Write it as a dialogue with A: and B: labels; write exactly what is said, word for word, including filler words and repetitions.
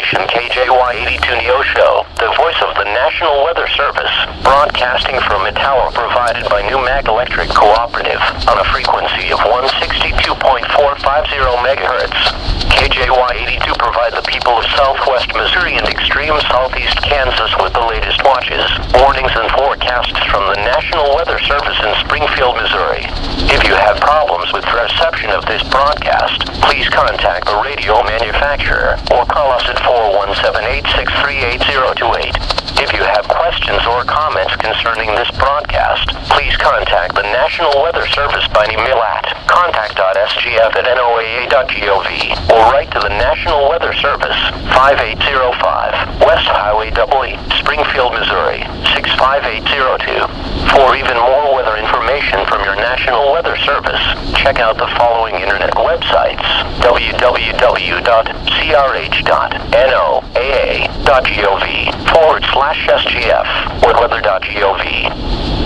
A: station K J Y eighty-two Neo Show, the voice of the National Weather Service, broadcasting from a tower provided by New Mag Electric Cooperative on a frequency of one sixty-two point four five zero megahertz. K J Y eighty-two provide the people of southwest Missouri and extreme southeast Kansas with the latest watches, warnings, and forecasts from the National Weather Service in Springfield, Missouri. If you have problems with the reception of this broadcast, please contact the radio manufacturer or call us at four one seven, eight six three, eight zero two eight. If you have questions or comments concerning this broadcast, please contact the National Weather Service by email at contact dot s g f at n o a a dot gov or write to the National Weather Service, five eight zero five West Highway E, Springfield, Missouri, six five eight zero two. For even more weather information from your National Weather Service, check out the following internet websites: w w w dot c r h dot n o a a dot gov forward slash s g f or weather dot gov.